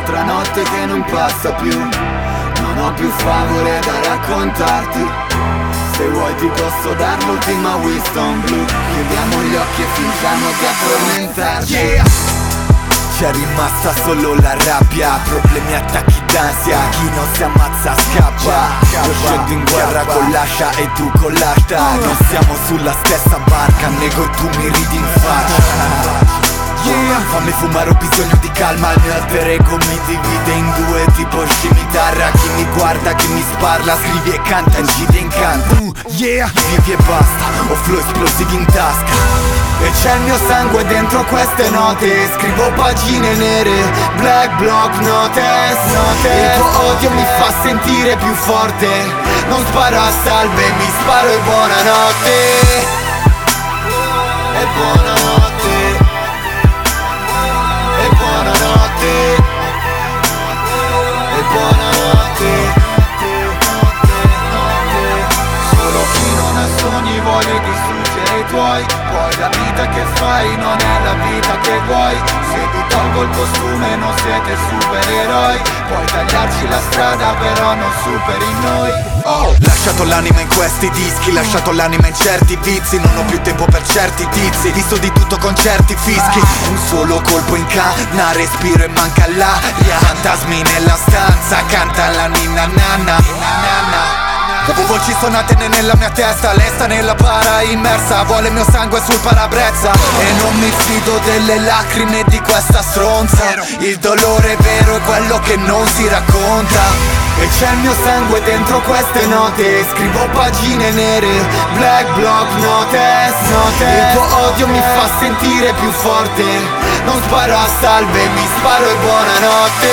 un'altra notte che non passa più. Non ho più favole da raccontarti. Se vuoi ti posso dar l'ultima Winston Blue. Chiudiamo gli occhi e fingiamo di addormentarci. Yeah! C'è rimasta solo la rabbia, problemi, attacchi d'ansia. Chi non si ammazza scappa. Io scendo in guerra con l'ascia e tu con l'hashtag. Non siamo sulla stessa barca, nego e tu mi ridi in faccia. Yeah. Fammi fumare, ho bisogno di calma. Il mio alter ego mi divide in due, tipo scimitarra. Chi mi guarda, chi mi sparla, scrivi e canta, incide in canto. Yeah, vivi e basta, ho flow esplosivi in tasca. E c'è il mio sangue dentro queste note. Scrivo pagine nere, black block, notes. Il tuo odio mi fa sentire più forte. Non sparo a salve, mi sparo e buonanotte. E buonanotte. E buonanotte. E buonanotte. Solo chi non ha sogni vuole distruggere i tuoi. Poi la vita che fai non è la vita che vuoi. Se ti tolgo il costume non siete supereroi. Puoi tagliarci la strada però non superi noi. Oh. Lasciato l'anima in questi dischi, lasciato l'anima in certi vizi. Non ho più tempo per certi tizi, visto di tutto con certi fischi. Un solo colpo in canna, respiro e manca l'aria. Fantasmi nella stanza, canta la ninna nanna. Voci suonate nella mia testa, lei sta nella bara immersa. Vuole il mio sangue sul parabrezza. E non mi fido delle lacrime di questa stronza. Il dolore vero è quello che non si racconta. E c'è il mio sangue dentro queste note. Scrivo pagine nere, black block, notes. Il tuo odio mi fa sentire più forte. Non sparo a salve, mi sparo e buonanotte.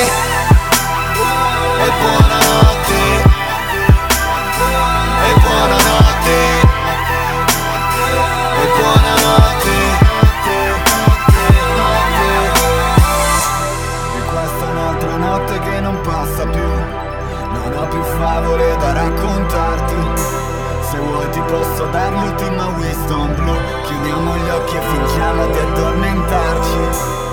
E buonanotte. E buonanotte. E buonanotte. E questa è un'altra notte che non passa più. Non ho più favole da raccontarti. Se vuoi ti posso dar l'ultima Winston Blue. Chiudiamo gli occhi e fingiamo di addormentarci.